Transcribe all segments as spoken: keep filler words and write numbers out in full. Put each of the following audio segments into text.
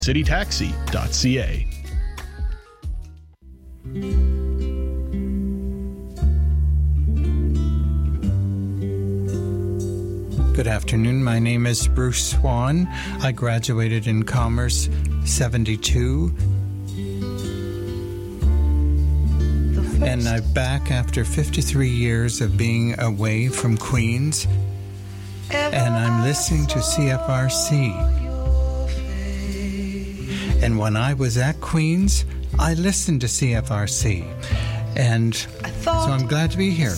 city taxi dot c a. Good afternoon. My name is Bruce Swan. I graduated in Commerce seventy-two. And I'm back after fifty-three years of being away from Queens. And I'm listening to C F R C. And when I was at Queens, I listened to C F R C. And so I'm glad to be here.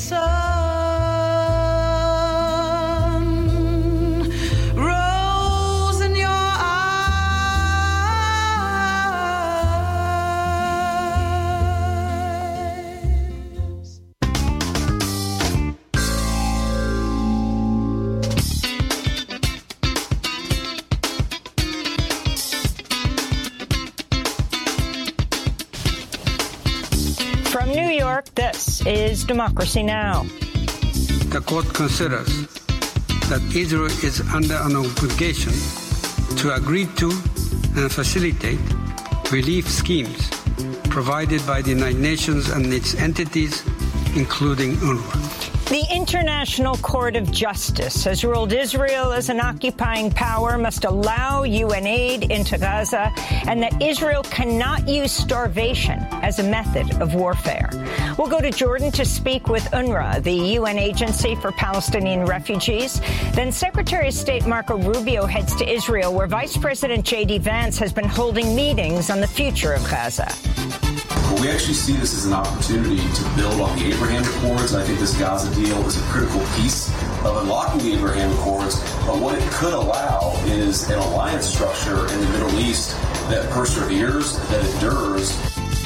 From New York, this is Democracy Now! The court considers that Israel is under an obligation to agree to and facilitate relief schemes provided by the United Nations and its entities, including UNRWA. The International Court of Justice has ruled Israel as an occupying power must allow U N aid into Gaza and that Israel cannot use starvation as a method of warfare. We'll go to Jordan to speak with UNRWA, the U N Agency for Palestinian Refugees. Then Secretary of State Marco Rubio heads to Israel, where Vice President J D Vance has been holding meetings on the future of Gaza. Well, we actually see this as an opportunity to build on the Abraham Accords. I think this Gaza deal is a critical piece of unlocking the Abraham Accords. But what it could allow is an alliance structure in the Middle East that perseveres, that endures.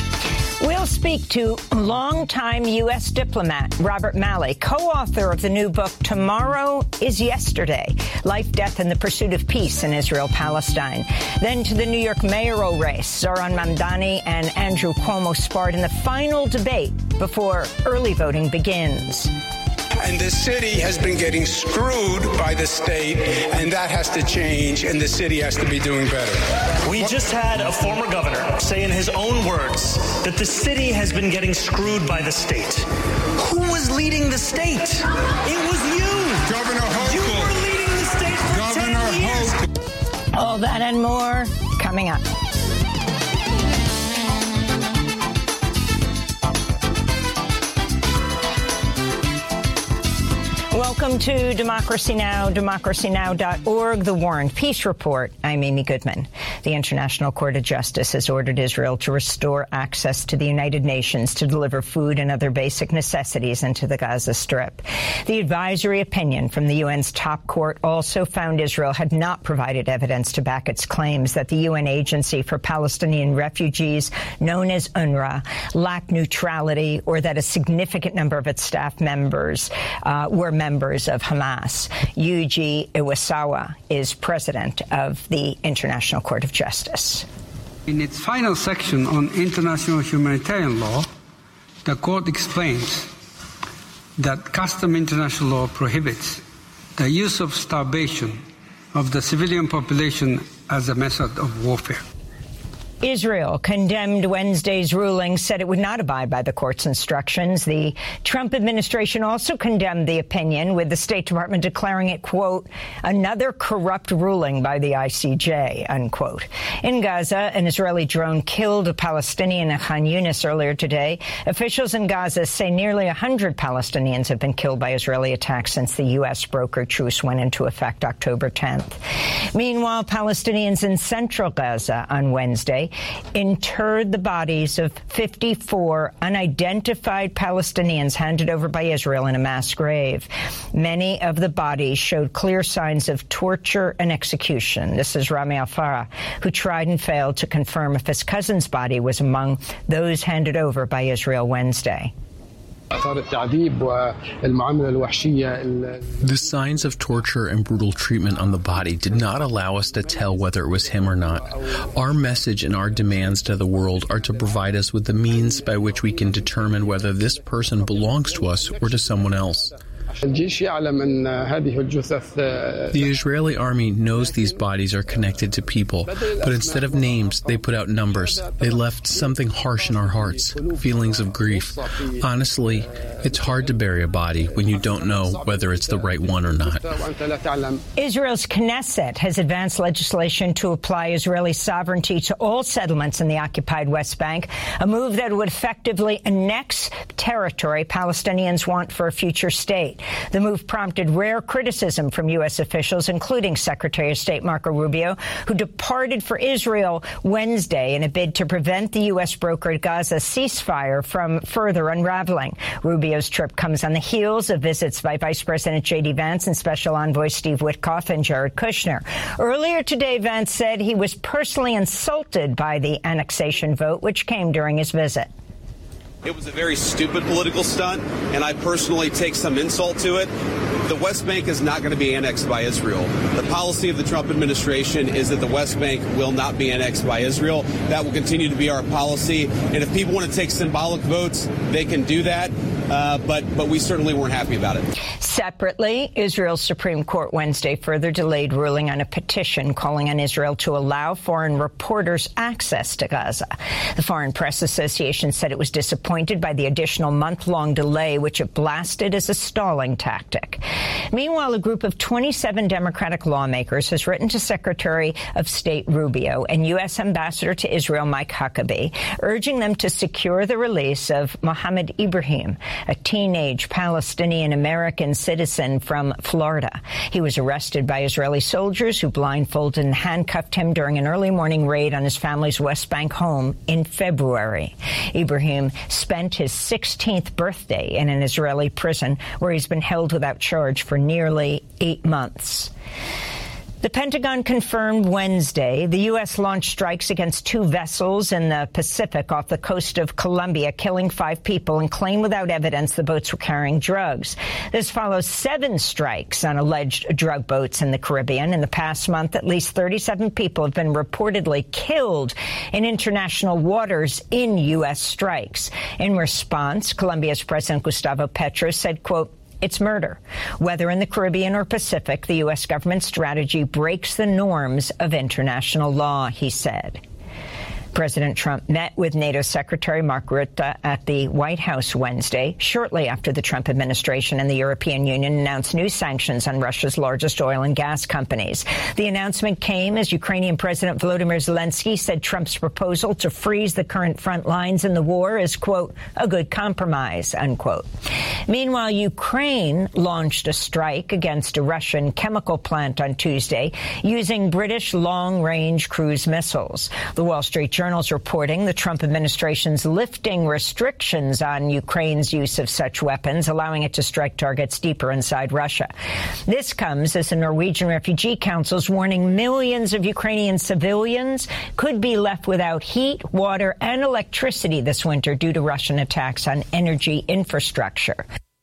We'll speak to longtime U S diplomat Robert Malley, co-author of the new book, Tomorrow is Yesterday, Life, Death, and the Pursuit of Peace in Israel-Palestine. Then to the New York mayoral race. Zohran Mamdani and Andrew Cuomo sparred in the final debate before early voting begins. And the city has been getting screwed by the state, and that has to change, and the city has to be doing better. We just had a former governor say in his own words that the city has been getting screwed by the state. Who was leading the state? It was you. Governor Hochul. You were leading the state for Governor ten years. Hochul. All that and more coming up. Welcome to Democracy Now!, democracy now dot org, the War and Peace Report. I'm Amy Goodman. The International Court of Justice has ordered Israel to restore access to the United Nations to deliver food and other basic necessities into the Gaza Strip. The advisory opinion from the U N's top court also found Israel had not provided evidence to back its claims that the U N Agency for Palestinian Refugees, known as UNRWA, lacked neutrality or that a significant number of its staff members uh, were members of Hamas. Yuji Iwasawa is president of the International Court of Justice. In its final section on international humanitarian law, the court explains that custom international law prohibits the use of starvation of the civilian population as a method of warfare. Israel condemned Wednesday's ruling, said it would not abide by the court's instructions. The Trump administration also condemned the opinion, with the State Department declaring it, quote, another corrupt ruling by the I C J, unquote. In Gaza, an Israeli drone killed a Palestinian in Khan Yunis earlier today. Officials in Gaza say nearly one hundred Palestinians have been killed by Israeli attacks since the U S brokered truce went into effect October tenth. Meanwhile, Palestinians in central Gaza on Wednesday interred the bodies of fifty-four unidentified Palestinians handed over by Israel in a mass grave. Many of the bodies showed clear signs of torture and execution. This is Rami Al-Farah, who tried and failed to confirm if his cousin's body was among those handed over by Israel Wednesday. The signs of torture and brutal treatment on the body did not allow us to tell whether it was him or not. Our message and our demands to the world are to provide us with the means by which we can determine whether this person belongs to us or to someone else. The Israeli army knows these bodies are connected to people, but instead of names, they put out numbers. They left something harsh in our hearts, feelings of grief. Honestly, it's hard to bury a body when you don't know whether it's the right one or not. Israel's Knesset has advanced legislation to apply Israeli sovereignty to all settlements in the occupied West Bank, a move that would effectively annex territory Palestinians want for a future state. The move prompted rare criticism from U S officials, including Secretary of State Marco Rubio, who departed for Israel Wednesday in a bid to prevent the U S-brokered Gaza ceasefire from further unraveling. Rubio's trip comes on the heels of visits by Vice President J D Vance and Special Envoy Steve Witkoff and Jared Kushner. Earlier today, Vance said he was personally insulted by the annexation vote, which came during his visit. It was a very stupid political stunt, and I personally take some insult to it. The West Bank is not going to be annexed by Israel. The policy of the Trump administration is that the West Bank will not be annexed by Israel. That will continue to be our policy. And if people want to take symbolic votes, they can do that. Uh, but but we certainly weren't happy about it. Separately, Israel's Supreme Court Wednesday further delayed ruling on a petition calling on Israel to allow foreign reporters access to Gaza. The Foreign Press Association said it was disappointed by the additional month-long delay, which it blasted as a stalling tactic. Meanwhile, a group of twenty-seven Democratic lawmakers has written to Secretary of State Rubio and U S Ambassador to Israel Mike Huckabee, urging them to secure the release of Mohammed Ibrahim, a teenage Palestinian-American citizen from Florida. He was arrested by Israeli soldiers who blindfolded and handcuffed him during an early morning raid on his family's West Bank home in February. Ibrahim spent his sixteenth birthday in an Israeli prison where he's been held without charge for nearly eight months. The Pentagon confirmed Wednesday the U S launched strikes against two vessels in the Pacific off the coast of Colombia, killing five people, and claimed without evidence the boats were carrying drugs. This follows seven strikes on alleged drug boats in the Caribbean. In the past month, at least thirty-seven people have been reportedly killed in international waters in U S strikes. In response, Colombia's President Gustavo Petro said, quote, "It's murder. Whether in the Caribbean or Pacific, the U S government strategy breaks the norms of international law," he said. President Trump met with NATO Secretary Mark Rutte at the White House Wednesday, shortly after the Trump administration and the European Union announced new sanctions on Russia's largest oil and gas companies. The announcement came as Ukrainian President Volodymyr Zelensky said Trump's proposal to freeze the current front lines in the war is, quote, "a good compromise," unquote. Meanwhile, Ukraine launched a strike against a Russian chemical plant on Tuesday using British long-range cruise missiles. The Wall Street Journal is reporting the Trump administration's lifting restrictions on Ukraine's use of such weapons, allowing it to strike targets deeper inside Russia. This comes as the Norwegian Refugee Council is warning millions of Ukrainian civilians could be left without heat, water, and electricity this winter due to Russian attacks on energy infrastructure.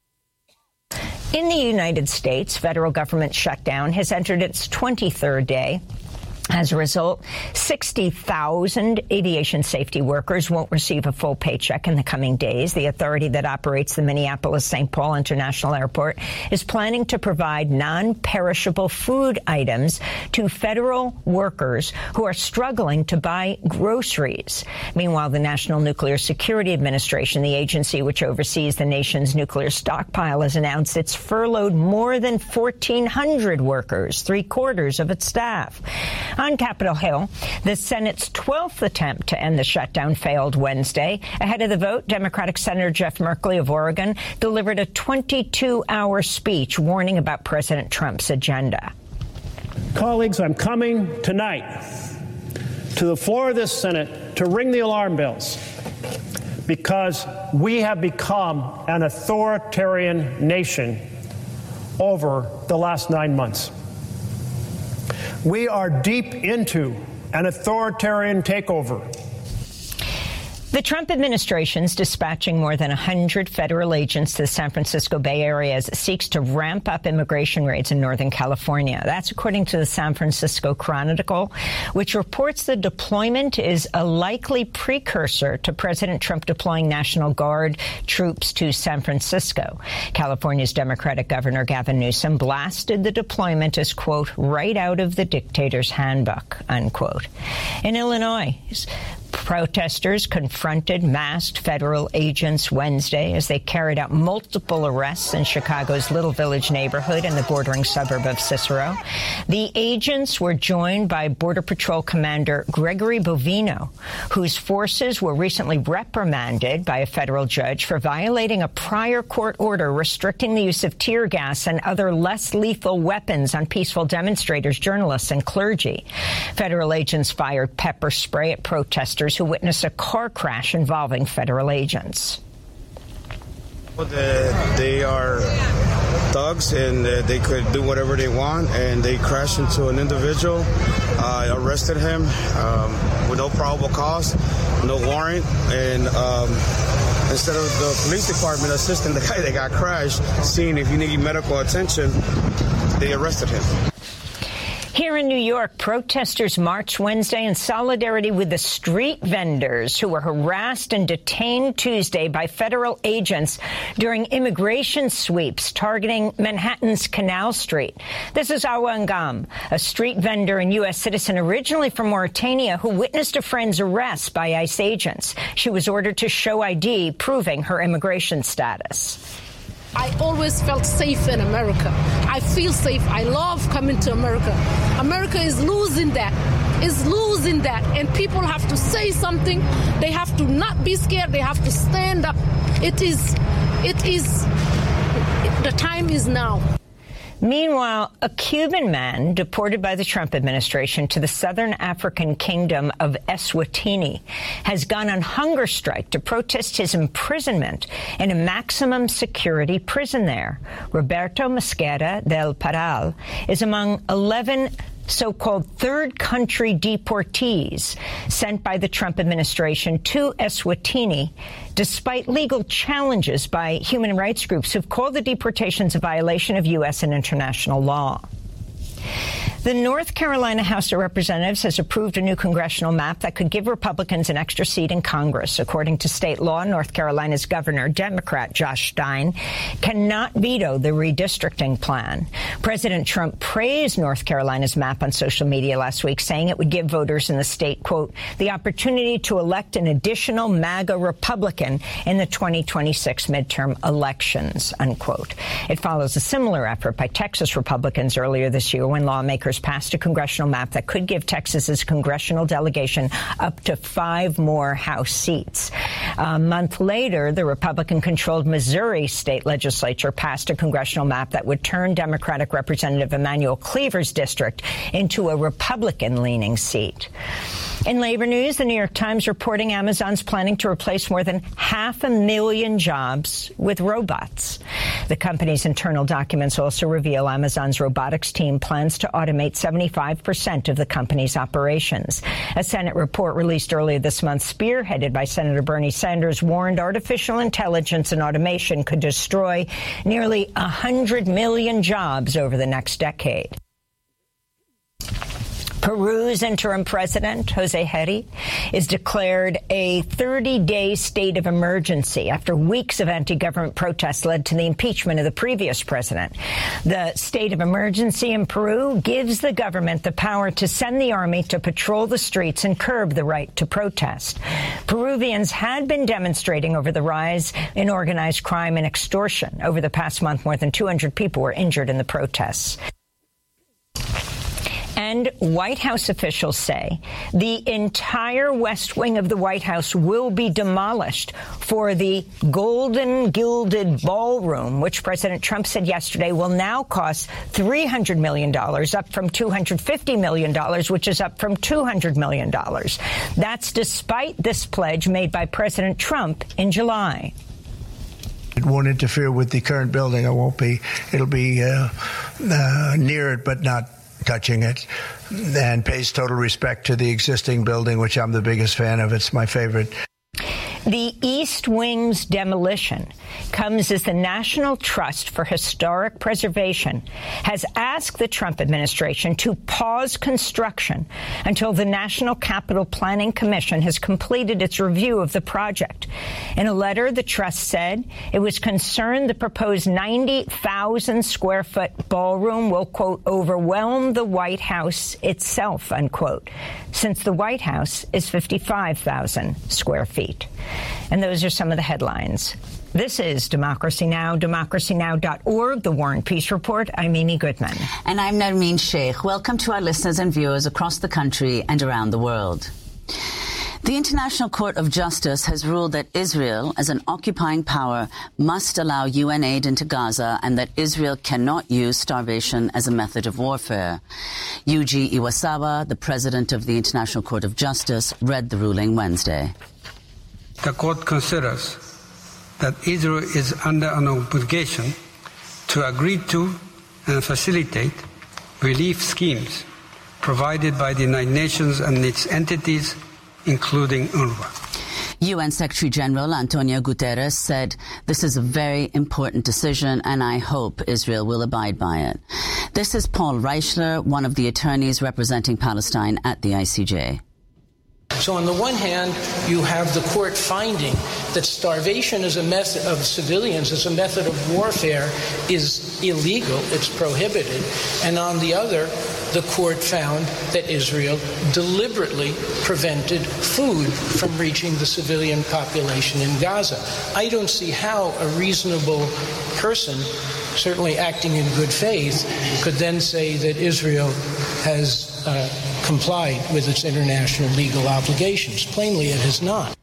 In the United States, federal government shutdown has entered its twenty-third day. As a result, sixty thousand aviation safety workers won't receive a full paycheck in the coming days. The authority that operates the Minneapolis-Saint Paul International Airport is planning to provide non-perishable food items to federal workers who are struggling to buy groceries. Meanwhile, the National Nuclear Security Administration, the agency which oversees the nation's nuclear stockpile, has announced it's furloughed more than fourteen hundred workers, three-quarters of its staff. On Capitol Hill, the Senate's twelfth attempt to end the shutdown failed Wednesday. Ahead of the vote, Democratic Senator Jeff Merkley of Oregon delivered a twenty-two hour speech warning about President Trump's agenda. Colleagues, I'm coming tonight to the floor of this Senate to ring the alarm bells because we have become an authoritarian nation over the last nine months. We are deep into an authoritarian takeover. The Trump administration's dispatching more than one hundred federal agents to the San Francisco Bay Area as it seeks to ramp up immigration raids in Northern California. That's according to the San Francisco Chronicle, which reports the deployment is a likely precursor to President Trump deploying National Guard troops to San Francisco. California's Democratic Governor Gavin Newsom blasted the deployment as, quote, right out of the dictator's handbook, unquote. In Illinois, protesters confronted masked federal agents Wednesday as they carried out multiple arrests in Chicago's Little Village neighborhood in the bordering suburb of Cicero. The agents were joined by Border Patrol Commander Gregory Bovino, whose forces were recently reprimanded by a federal judge for violating a prior court order restricting the use of tear gas and other less lethal weapons on peaceful demonstrators, journalists, and clergy. Federal agents fired pepper spray at protesters who witnessed a car crash involving federal agents. They are thugs and they could do whatever they want, and they crashed into an individual, uh, arrested him um, with no probable cause, no warrant, and um, instead of the police department assisting the guy that got crashed, seeing if he needed medical attention, they arrested him. Here in New York, protesters marched Wednesday in solidarity with the street vendors who were harassed and detained Tuesday by federal agents during immigration sweeps targeting Manhattan's Canal Street. This is Awa Ngam, a street vendor and U S citizen originally from Mauritania who witnessed a friend's arrest by ICE agents. She was ordered to show I D proving her immigration status. I always felt safe in America. I feel safe. I love coming to America. America is losing that. Is losing that. And people have to say something. They have to not be scared. They have to stand up. It is, it is, the time is now. Meanwhile, a Cuban man deported by the Trump administration to the southern African kingdom of Eswatini has gone on hunger strike to protest his imprisonment in a maximum security prison there. Roberto Mosquera del Paral is among eleven so-called third country deportees sent by the Trump administration to Eswatini, despite legal challenges by human rights groups who've called the deportations a violation of U S and international law. The North Carolina House of Representatives has approved a new congressional map that could give Republicans an extra seat in Congress. According to state law, North Carolina's governor, Democrat Josh Stein, cannot veto the redistricting plan. President Trump praised North Carolina's map on social media last week, saying it would give voters in the state, quote, the opportunity to elect an additional MAGA Republican in the twenty twenty-six midterm elections, unquote. It follows a similar effort by Texas Republicans earlier this year when lawmakers passed a congressional map that could give Texas's congressional delegation up to five more House seats. A month later, the Republican-controlled Missouri state legislature passed a congressional map that would turn Democratic Representative Emanuel Cleaver's district into a Republican-leaning seat. In labor news, the New York Times reporting Amazon's planning to replace more than half a million jobs with robots. The company's internal documents also reveal Amazon's robotics team plans to automate seventy-five percent of the company's operations. A Senate report released earlier this month, spearheaded by Senator Bernie Sanders, warned artificial intelligence and automation could destroy nearly one hundred million jobs over the next decade. Peru's interim president, Jose Heri, is declared a thirty-day state of emergency after weeks of anti-government protests led to the impeachment of the previous president. The state of emergency in Peru gives the government the power to send the army to patrol the streets and curb the right to protest. Peruvians had been demonstrating over the rise in organized crime and extortion. Over the past month, more than two hundred people were injured in the protests. And White House officials say the entire West Wing of the White House will be demolished for the golden gilded ballroom, which President Trump said yesterday will now cost three hundred million dollars, up from two hundred fifty million dollars, which is up from two hundred million dollars. That's despite this pledge made by President Trump in July. It won't interfere with the current building. It won't be. It'll be uh, uh, near it, but not touching it, and pays total respect to the existing building, which I'm the biggest fan of. It's my favorite. The East Wing's demolition comes as the National Trust for Historic Preservation has asked the Trump administration to pause construction until the National Capital Planning Commission has completed its review of the project. In a letter, the trust said it was concerned the proposed ninety thousand square foot ballroom will, quote, overwhelm the White House itself, unquote, since the White House is fifty-five thousand square feet. And those are some of the headlines. This is Democracy Now!, democracy now dot org, the War and Peace Report. I'm Amy Goodman. And I'm Nermeen Sheikh. Welcome to our listeners and viewers across the country and around the world. The International Court of Justice has ruled that Israel, as an occupying power, must allow U N aid into Gaza and that Israel cannot use starvation as a method of warfare. Yuji Iwasawa, the president of the International Court of Justice, read the ruling Wednesday. The court considers that Israel is under an obligation to agree to and facilitate relief schemes provided by the United Nations and its entities, including UNRWA. U N Secretary General Antonio Guterres said, "This is a very important decision and I hope Israel will abide by it." This is Paul Reichler, one of the attorneys representing Palestine at the I C J. So on the one hand, you have the court finding that starvation as a method of civilians, as a method of warfare, is illegal, it's prohibited. And on the other, the court found that Israel deliberately prevented food from reaching the civilian population in Gaza. I don't see how a reasonable person, certainly acting in good faith, could then say that Israel has uh, complied with its international legal obligations. Plainly, it has not.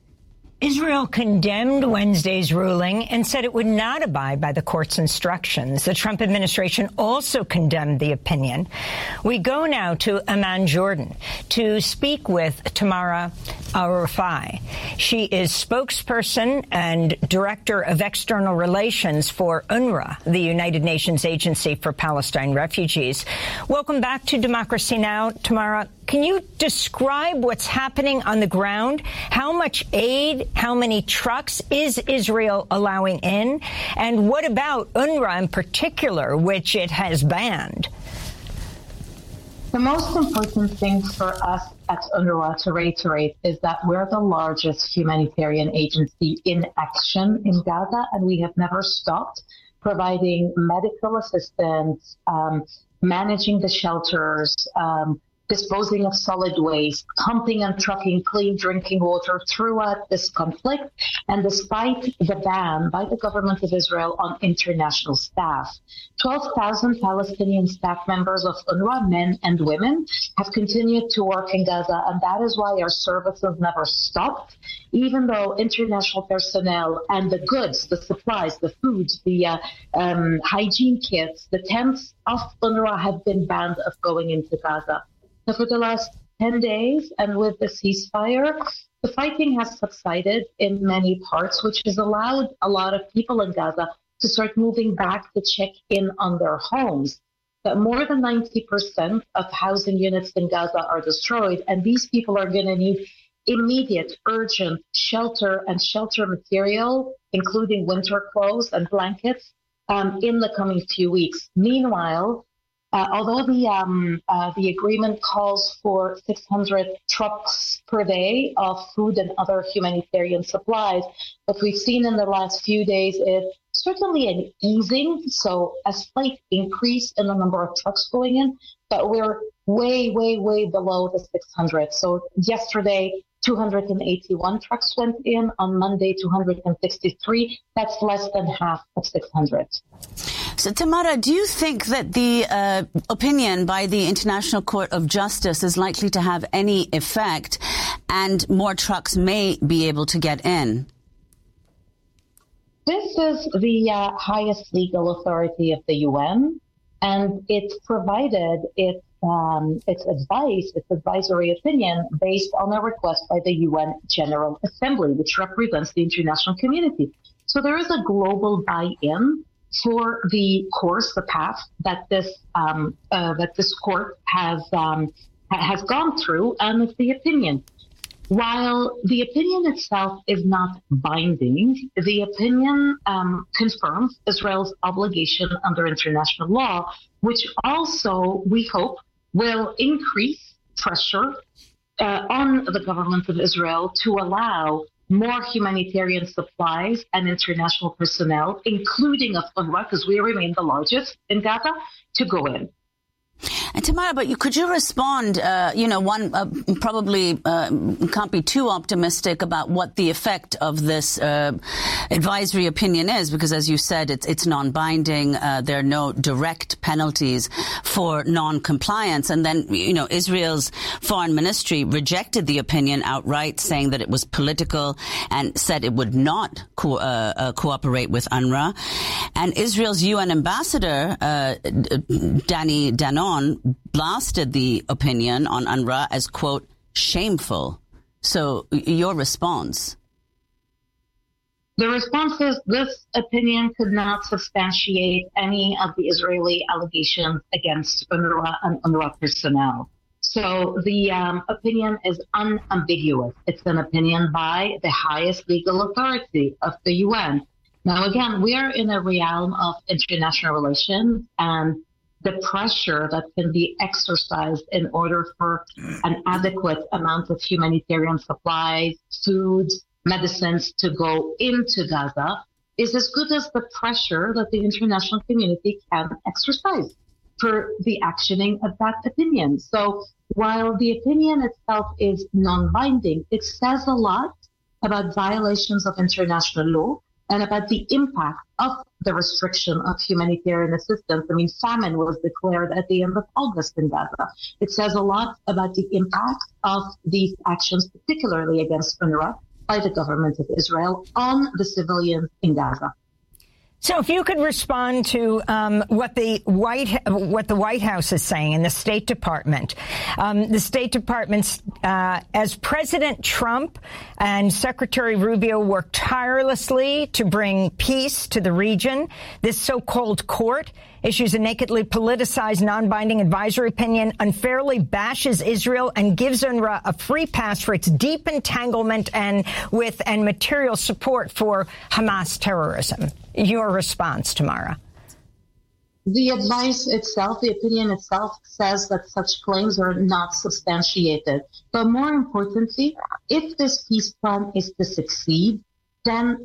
Israel condemned Wednesday's ruling and said it would not abide by the court's instructions. The Trump administration also condemned the opinion. We go now to Amman, Jordan, to speak with Tamara Al-Rafai. She is spokesperson and director of external relations for UNRWA, the United Nations Agency for Palestine Refugees. Welcome back to Democracy Now!, Tamara. Can you describe what's happening on the ground? How much aid, how many trucks is Israel allowing in? And what about UNRWA in particular, which it has banned? The most important thing for us at UNRWA to reiterate is that we're the largest humanitarian agency in action in Gaza, and we have never stopped providing medical assistance, um, managing the shelters, um, disposing of solid waste, pumping and trucking clean drinking water throughout this conflict, and despite the ban by the government of Israel on international staff. twelve thousand Palestinian staff members of UNRWA, men and women, have continued to work in Gaza, and that is why our services never stopped, even though international personnel and the goods, the supplies, the food, the uh, um, hygiene kits, the tents of UNRWA have been banned of going into Gaza. So for the last ten days, and with the ceasefire, the fighting has subsided in many parts, which has allowed a lot of people in Gaza to start moving back to check in on their homes. But more than ninety percent of housing units in Gaza are destroyed, and these people are going to need immediate, urgent shelter and shelter material, including winter clothes and blankets, um, in the coming few weeks. Meanwhile, Uh, although the um, uh, the agreement calls for six hundred trucks per day of food and other humanitarian supplies, what we've seen in the last few days is certainly an easing, so a slight increase in the number of trucks going in, but we're way, way, way below the six hundred. So yesterday, two hundred eighty-one trucks went in. On Monday, two hundred sixty-three. That's less than half of six hundred. So, Tamara, do you think that the uh, opinion by the International Court of Justice is likely to have any effect and more trucks may be able to get in? This is the uh, highest legal authority of the U N, and it provided its, um, its advice, its advisory opinion based on a request by the U N General Assembly, which represents the international community. So there is a global buy-in for the course, the path that this um, uh, that this court has um, has gone through, and it's the opinion. While the opinion itself is not binding, the opinion um, confirms Israel's obligation under international law, which also, we hope, will increase pressure uh, on the government of Israel to allow more humanitarian supplies and international personnel, including of UNRWA, because we remain the largest in Gaza, to go in. And Tamara, but you, could you respond, uh, you know, one uh, probably uh, can't be too optimistic about what the effect of this uh, advisory opinion is, because as you said, it's, it's non-binding. Uh, there are no direct penalties for non-compliance. And then, you know, Israel's foreign ministry rejected the opinion outright, saying that it was political and said it would not co- uh, uh, cooperate with UNRWA. And Israel's U N ambassador, uh, Danny Danon, blasted the opinion on UNRWA as, quote, shameful. So your response? The response is this opinion could not substantiate any of the Israeli allegations against UNRWA and UNRWA personnel. So the um, opinion is unambiguous. It's an opinion by the highest legal authority of the U N. Now, again, we are in a realm of international relations, and the pressure that can be exercised in order for an adequate amount of humanitarian supplies, food, medicines to go into Gaza is as good as the pressure that the international community can exercise for the actioning of that opinion. So while the opinion itself is non-binding, it says a lot about violations of international law and about the impact of the restriction of humanitarian assistance. I mean, famine was declared at the end of August in Gaza. It says a lot about the impact of these actions, particularly against UNRWA, by the government of Israel on the civilians in Gaza. So if you could respond to um, what the White what the White House is saying in the State Department. Um, the State Department, uh, as President Trump and Secretary Rubio work tirelessly to bring peace to the region, this so-called court issues a nakedly politicized, non-binding advisory opinion, unfairly bashes Israel, and gives UNRWA a free pass for its deep entanglement and with and material support for Hamas terrorism. Your response, Tamara? The advice itself, the opinion itself, says that such claims are not substantiated. But more importantly, if this peace plan is to succeed, then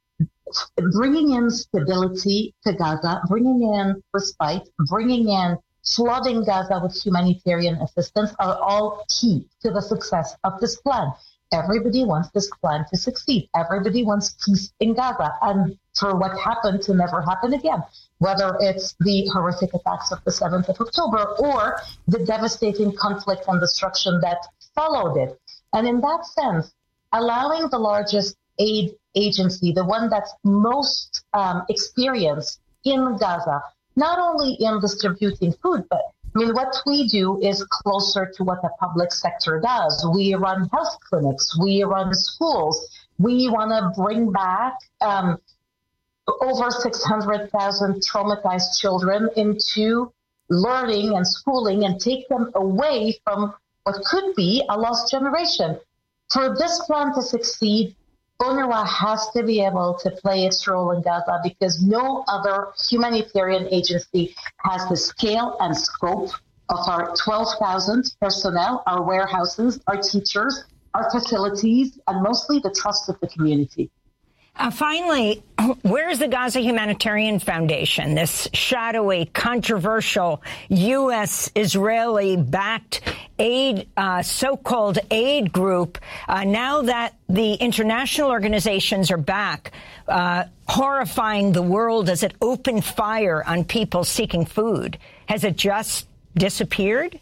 bringing in stability to Gaza, bringing in respite, bringing in flooding Gaza with humanitarian assistance are all key to the success of this plan. Everybody wants this plan to succeed. Everybody wants peace in Gaza and for what happened to never happen again, whether it's the horrific attacks of the seventh of October or the devastating conflict and destruction that followed it. And in that sense, allowing the largest aid agency, the one that's most um, experienced in Gaza, not only in distributing food, but I mean, what we do is closer to what the public sector does. We run health clinics, we run schools, we want to bring back um, over six hundred thousand traumatized children into learning and schooling and take them away from what could be a lost generation. For this plan to succeed, UNRWA has to be able to play its role in Gaza because no other humanitarian agency has the scale and scope of our twelve thousand personnel, our warehouses, our teachers, our facilities, and mostly the trust of the community. Uh, finally, where is the Gaza Humanitarian Foundation, this shadowy, controversial U S Israeli-backed aid, uh, so-called aid group, uh, now that the international organizations are back, uh, horrifying the world as it opened fire on people seeking food? Has it just disappeared?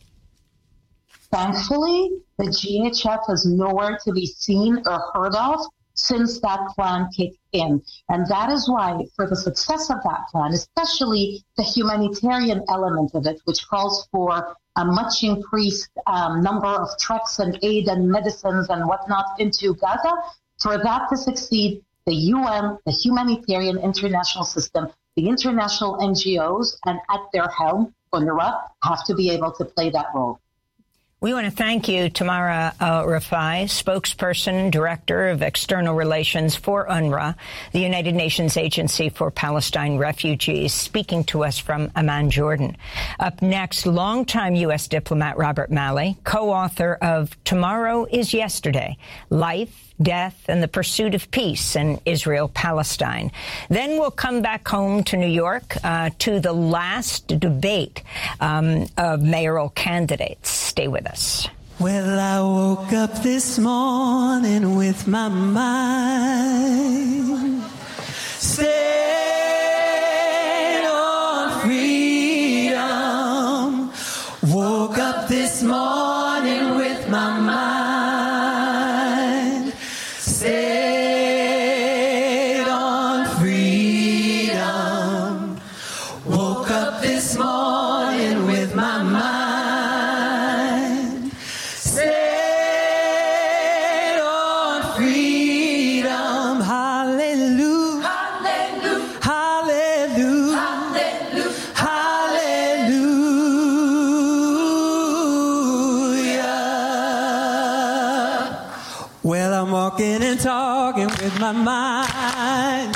Thankfully, the G H F is nowhere to be seen or heard of since that plan kicked in. And that is why, for the success of that plan, especially the humanitarian element of it, which calls for a much increased um, number of trucks and aid and medicines and whatnot into Gaza, for that to succeed, the U N, the humanitarian international system, the international N G Os, and at their helm, UNRWA, have to be able to play that role. We want to thank you, Tamara uh, Rafai, spokesperson, director of external relations for UNRWA, the United Nations Agency for Palestine Refugees, speaking to us from Amman, Jordan. Up next, longtime U S diplomat Robert Malley, co-author of Tomorrow is Yesterday, Life, Death, and the Pursuit of Peace in Israel-Palestine. Then we'll come back home to New York uh, to the last debate um, of mayoral candidates. Stay with us. Well, I woke up this morning with my mind stayed on freedom. Woke up this morning with my mind stayed on freedom. Woke up this morning with my mind stayed on freedom. Hallelujah. Hallelujah. Hallelujah. Hallelujah. Well, I'm walking and talking with my mind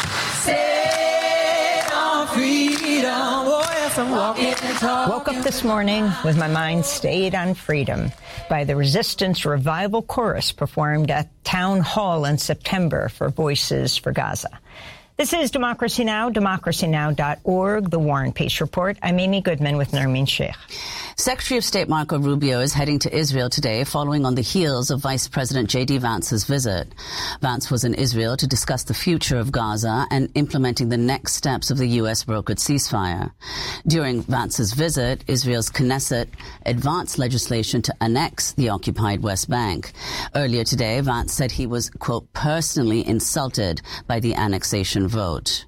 stayed on freedom. Oh, yes, I'm walking and talking. Woke up this morning with my mind stayed on freedom by the Resistance Revival Chorus performed at Town Hall in September for Voices for Gaza. This is Democracy Now!, democracy now dot org, The War and Peace Report. I'm Amy Goodman with Nermeen Sheikh. Secretary of State Marco Rubio is heading to Israel today following on the heels of Vice President J D Vance's visit. Vance was in Israel to discuss the future of Gaza and implementing the next steps of the U S-brokered ceasefire. During Vance's visit, Israel's Knesset advanced legislation to annex the occupied West Bank. Earlier today, Vance said he was, quote, personally insulted by the annexation vote.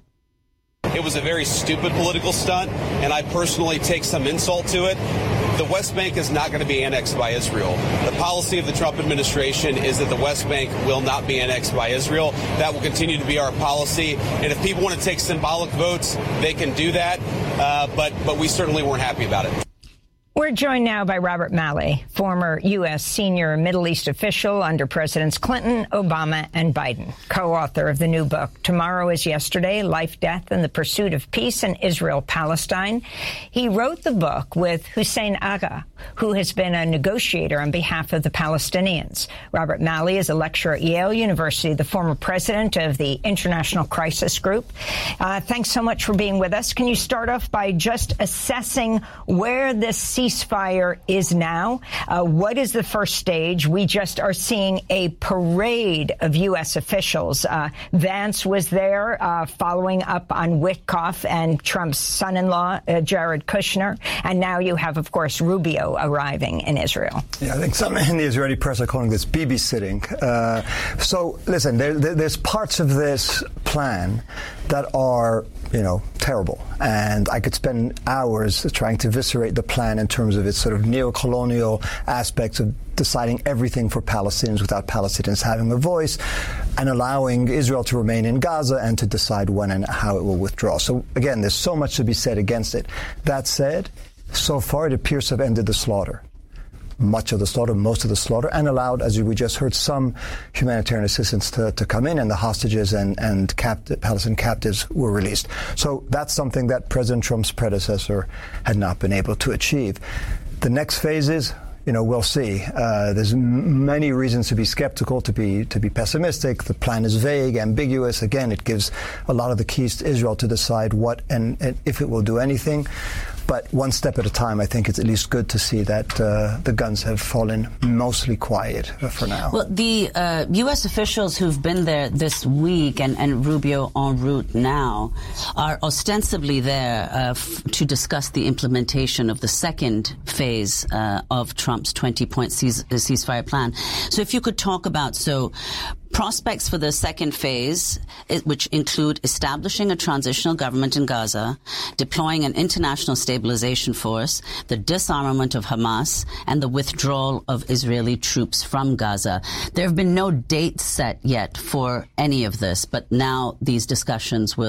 It was a very stupid political stunt, and I personally take some insult to it. The West Bank is not going to be annexed by Israel. The policy of the Trump administration is that the West Bank will not be annexed by Israel. That will continue to be our policy. And if people want to take symbolic votes, they can do that. Uh, but, but we certainly weren't happy about it. We're joined now by Robert Malley, former U S senior Middle East official under Presidents Clinton, Obama, and Biden, co-author of the new book, Tomorrow is Yesterday, Life, Death, and the Pursuit of Peace in Israel-Palestine. He wrote the book with Hussein Agha, who has been a negotiator on behalf of the Palestinians. Robert Malley is a lecturer at Yale University, the former president of the International Crisis Group. Uh, thanks so much for being with us. Can you start off by just assessing where this ceasefire is now? Uh, what is the first stage? We just are seeing a parade of U S officials. Uh, Vance was there uh, following up on Witkoff and Trump's son-in-law, uh, Jared Kushner. And now you have, of course, Rubio arriving in Israel. Yeah, I think some in the Israeli press are calling this babysitting. Uh, so, listen, there, there, there's parts of this plan that are, you know, terrible. And I could spend hours trying to eviscerate the plan in terms of its sort of neo-colonial aspects of deciding everything for Palestinians without Palestinians having a voice and allowing Israel to remain in Gaza and to decide when and how it will withdraw. So, again, there's so much to be said against it. That said, so far it appears to have ended the slaughter. Much of the slaughter, most of the slaughter, and allowed, as we just heard, some humanitarian assistance to, to come in, and the hostages and, and captive, Palestinian captives were released. So that's something that President Trump's predecessor had not been able to achieve. The next phase is, you know, we'll see. Uh, there's m- many reasons to be skeptical, to be to be pessimistic. The plan is vague, ambiguous. Again, it gives a lot of the keys to Israel to decide what and, and if it will do anything. But one step at a time, I think it's at least good to see that uh, the guns have fallen mostly quiet for now. Well, the uh, U S officials who've been there this week, and, and Rubio en route now, are ostensibly there uh, f- to discuss the implementation of the second phase uh, of Trump's twenty-point cease- ceasefire plan. So if you could talk about, so prospects for the second phase, which include establishing a transitional government in Gaza, deploying an international stabilization force, the disarmament of Hamas, and the withdrawal of Israeli troops from Gaza. There have been no dates set yet for any of this, but now these discussions will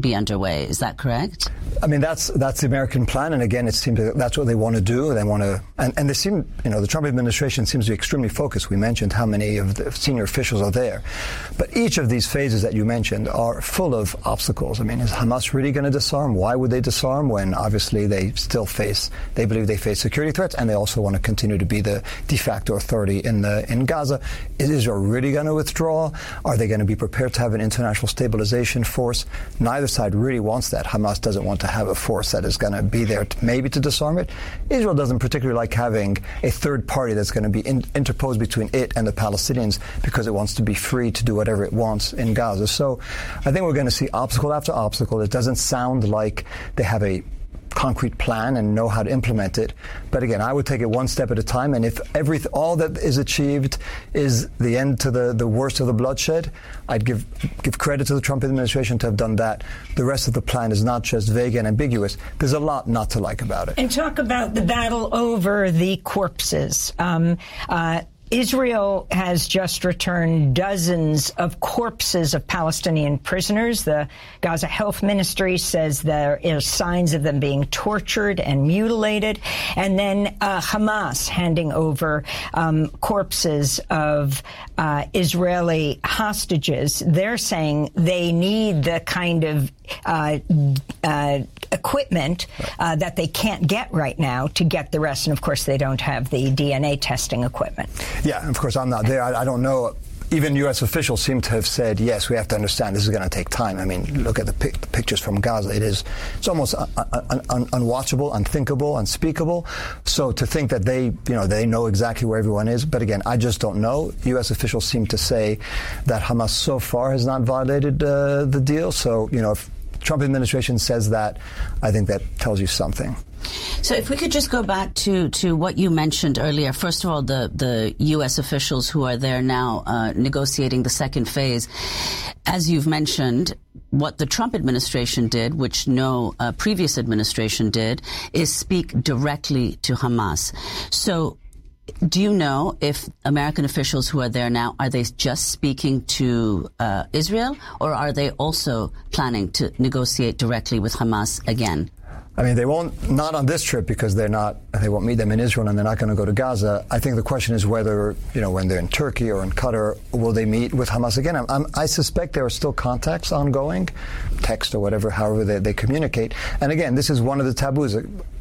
be underway. Is that correct? I mean, that's that's the American plan, and again, it seems that that's what they want to do. They want to, and, and they seem, you know, the Trump administration seems to be extremely focused. We mentioned how many of the senior officials are there, but each of these phases that you mentioned are full of obstacles. I mean, is Hamas really going to disarm? Why would they disarm when obviously they still face, they believe they face security threats, and they also want to continue to be the de facto authority in the in Gaza? Is Israel really going to withdraw? Are they going to be prepared to have an international stabilization force? Neither side really wants that. Hamas doesn't want to have a force that is going to be there to, maybe to disarm it. Israel doesn't particularly like having a third party that's going to be in, interposed between it and the Palestinians because it wants to be free to do whatever it wants in Gaza. So I think we're going to see obstacle after obstacle. It doesn't sound like they have a concrete plan and know how to implement it. But again, I would take it one step at a time, and if every all that is achieved is the end to the, the worst of the bloodshed, I'd give give credit to the Trump administration to have done that. The rest of the plan is not just vague and ambiguous. There's a lot not to like about it. And talk about the battle over the corpses. Um, uh, Israel has just returned dozens of corpses of Palestinian prisoners. The Gaza Health Ministry says there are signs of them being tortured and mutilated. And then uh, Hamas handing over um, corpses of uh, Israeli hostages. They're saying they need the kind of uh, uh, equipment uh, that they can't get right now to get the rest. And, of course, they don't have the D N A testing equipment. Yeah, of course, I'm not there. I, I don't know. Even U S officials seem to have said, yes, we have to understand this is going to take time. I mean, look at the, pic- the pictures from Gaza. It is, it's almost un- un- un- unwatchable, unthinkable, unspeakable. So to think that they, you know, they know exactly where everyone is. But again, I just don't know. U S officials seem to say that Hamas so far has not violated uh, the deal. So, you know, if Trump administration says that, I think that tells you something. So if we could just go back to, to what you mentioned earlier. First of all, the, the U S officials who are there now uh, negotiating the second phase. As you've mentioned, what the Trump administration did, which no uh, previous administration did, is speak directly to Hamas. So do you know if American officials who are there now, are they just speaking to uh, Israel, or are they also planning to negotiate directly with Hamas again? I mean, they won't, not on this trip because they're not, they won't meet them in Israel and they're not going to go to Gaza. I think the question is whether, you know, when they're in Turkey or in Qatar, will they meet with Hamas again? I'm, I'm, I suspect there are still contacts ongoing, text or whatever, however they, they communicate. And again, this is one of the taboos.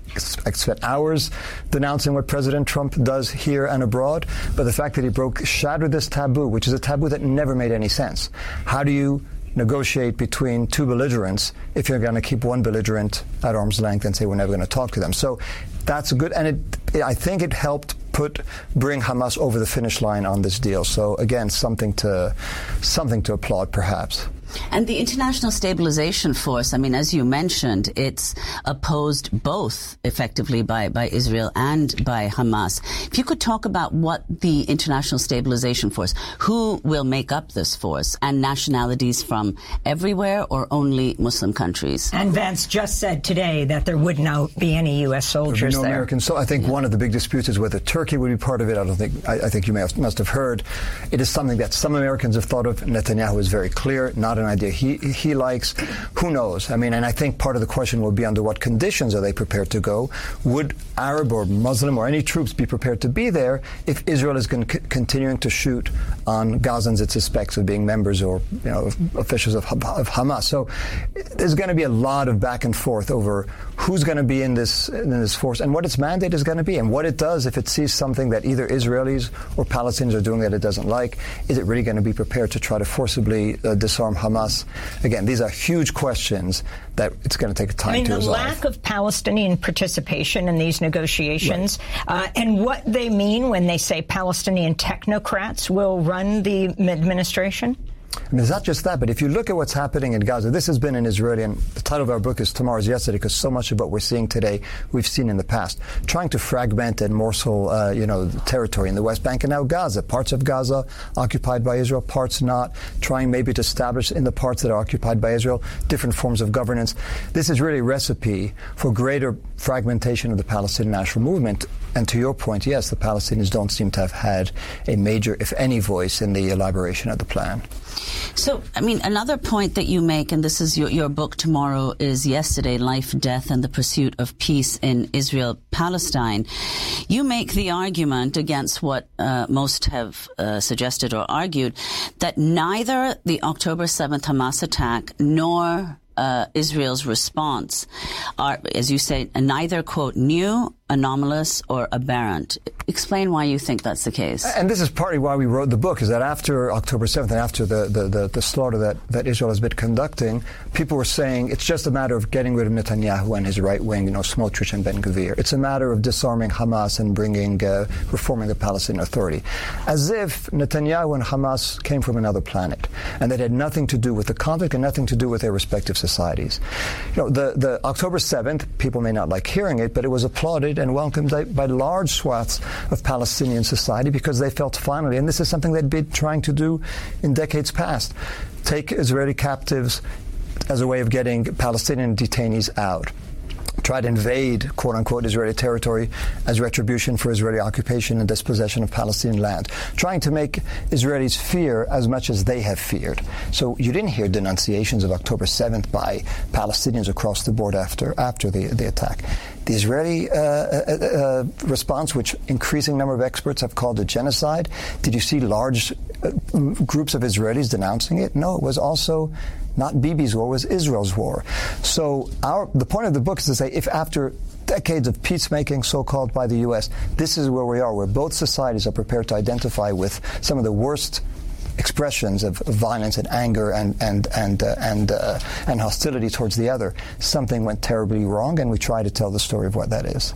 I spent hours denouncing what President Trump does here and abroad, but the fact that he broke, shattered this taboo, which is a taboo that never made any sense. How do you negotiate between two belligerents if you're going to keep one belligerent at arm's length and say we're never going to talk to them? So that's good, and it, I think it helped put bring Hamas over the finish line on this deal. So again, something to something to applaud, perhaps. And the International Stabilization Force, I mean, as you mentioned, it's opposed both effectively by, by Israel and by Hamas. If you could talk about what the International Stabilization Force, who will make up this force, and nationalities from everywhere or only Muslim countries? And Vance just said today that there would not be any U S soldiers no there. Americans. So I think yeah. one of the big disputes is whether Turkey would be part of it. I don't think, I, I think you may have, must have heard. It is something that some Americans have thought of. Netanyahu is very clear, not an idea he he likes. Who knows? I mean, and I think part of the question will be under what conditions are they prepared to go? Would Arab or Muslim or any troops be prepared to be there if Israel is con- continuing to shoot on Gazans it suspects of being members or, you know, officials of, of Hamas? So there's going to be a lot of back and forth over who's going to be in this in this force and what its mandate is going to be and what it does if it sees something that either Israelis or Palestinians are doing that it doesn't like. Is it really going to be prepared to try to forcibly uh, disarm Hamas? Again, these are huge questions that it's going to take time I mean, to resolve. the lack of Palestinian participation in these negotiations right. uh, and what they mean when they say Palestinian technocrats will run the administration? I mean, it's not just that, but if you look at what's happening in Gaza, this has been an Israeli, and the title of our book is Tomorrow's Yesterday, because so much of what we're seeing today we've seen in the past. Trying to fragment and morsel, uh, you know, territory in the West Bank and now Gaza. Parts of Gaza occupied by Israel, parts not. Trying maybe to establish in the parts that are occupied by Israel different forms of governance. This is really a recipe for greater fragmentation of the Palestinian national movement. And to your point, yes, the Palestinians don't seem to have had a major, if any, voice in the elaboration of the plan. So, I mean, another point that you make, and this is your, your book tomorrow, is Yesterday, Life, Death, and the Pursuit of Peace in Israel-Palestine. You make the argument against what uh, most have uh, suggested or argued, that neither the October seventh Hamas attack nor uh, Israel's response are, as you say, neither, quote, new, anomalous, or aberrant. Explain why you think that's the case. And this is partly why we wrote the book, is that after October seventh and after the, the, the, the slaughter that, that Israel has been conducting, people were saying it's just a matter of getting rid of Netanyahu and his right wing, you know, Smotrich and Ben-Gvir. It's a matter of disarming Hamas and bringing, uh, reforming the Palestinian Authority. As if Netanyahu and Hamas came from another planet, and that had nothing to do with the conflict and nothing to do with their respective societies. You know, the, the October seventh, people may not like hearing it, but it was applauded and welcomed by, by large swaths of Palestinian society because they felt finally, and this is something they'd been trying to do in decades past, take Israeli captives as a way of getting Palestinian detainees out. Try to invade, quote-unquote, Israeli territory as retribution for Israeli occupation and dispossession of Palestinian land. Trying to make Israelis fear as much as they have feared. So you didn't hear denunciations of October seventh by Palestinians across the board after after the, the attack. The Israeli uh, uh, uh, response, which increasing number of experts have called a genocide, did you see large uh, groups of Israelis denouncing it? No, it was also not Bibi's war, it was Israel's war. So our, the point of the book is to say, if after decades of peacemaking, so-called, by the U S, this is where we are, where both societies are prepared to identify with some of the worst expressions of violence and anger and and and uh, and uh, and hostility towards the other, something went terribly wrong, and we try to tell the story of what that is.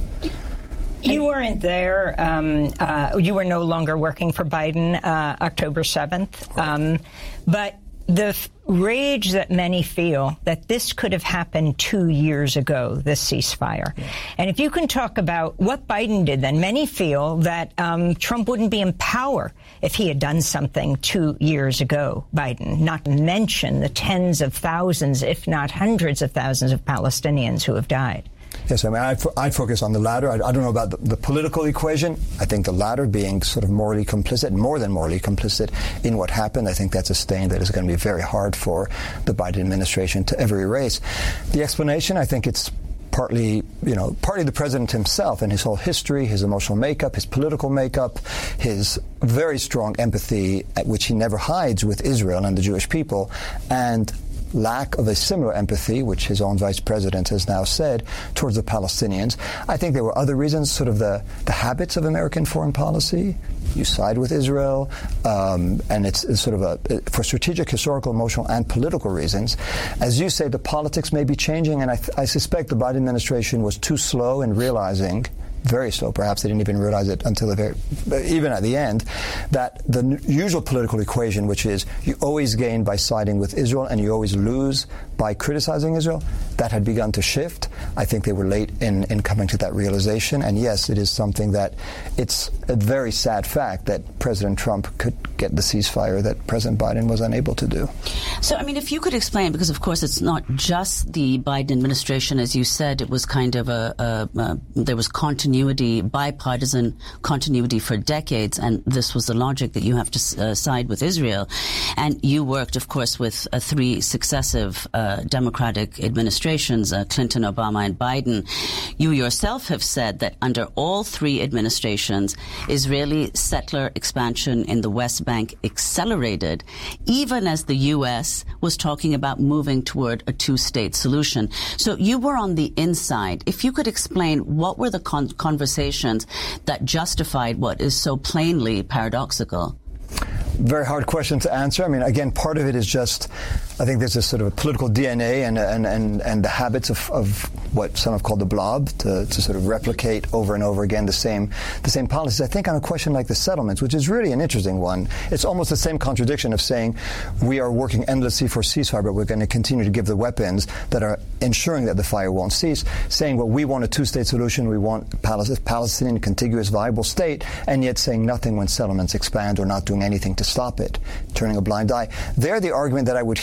You weren't there. Um, uh, you were no longer working for Biden uh, October seventh, um, but the f- rage that many feel that this could have happened two years ago, this ceasefire. Yeah. And if you can talk about what Biden did then, many feel that um, Trump wouldn't be in power if he had done something two years ago, Biden, not to mention the tens of thousands, if not hundreds of thousands of Palestinians who have died. Yes, I mean, I, I focus on the latter. I, I don't know about the, the political equation. I think the latter, being sort of morally complicit, more than morally complicit in what happened, I think that's a stain that is going to be very hard for the Biden administration to ever erase. The explanation, I think it's partly, you know, partly the president himself and his whole history, his emotional makeup, his political makeup, his very strong empathy, at which he never hides, with Israel and the Jewish people, and lack of a similar empathy, which his own vice president has now said, towards the Palestinians. I think there were other reasons, sort of the, the habits of American foreign policy. You side with Israel, um, and it's, it's sort of a, for strategic, historical, emotional, and political reasons. As you say, the politics may be changing, and I, th- I suspect the Biden administration was too slow in realizing, very slow, perhaps they didn't even realize it until the very, even at the end, that the n- usual political equation, which is you always gain by siding with Israel and you always lose by criticizing Israel, that had begun to shift. I think they were late in, in coming to that realization. And yes, it is something that it's a very sad fact that President Trump could get the ceasefire that President Biden was unable to do. So, I mean, if you could explain, because of course it's not just the Biden administration, as you said, it was kind of a, a, a there was continuity, bipartisan continuity for decades, and this was the logic that you have to uh, side with Israel. And you worked, of course, with uh, three successive uh, Democratic administrations, uh, Clinton, Obama, and Biden. You yourself have said that under all three administrations, Israeli settler expansion in the West Bank accelerated, even as the U S was talking about moving toward a two-state solution. So you were on the inside. If you could explain, what were the con- conversations that justified what is so plainly paradoxical? Very hard question to answer. I mean, again, part of it is just, I think there's this sort of a political D N A and and, and, and the habits of, of what some have called the blob to, to sort of replicate over and over again the same the same policies. I think on a question like the settlements, which is really an interesting one, it's almost the same contradiction of saying we are working endlessly for ceasefire, but we're going to continue to give the weapons that are ensuring that the fire won't cease, saying, well, we want a two-state solution, we want a Palestinian contiguous viable state, and yet saying nothing when settlements expand or not doing anything to stop it, turning a blind eye. There, the argument that I would hear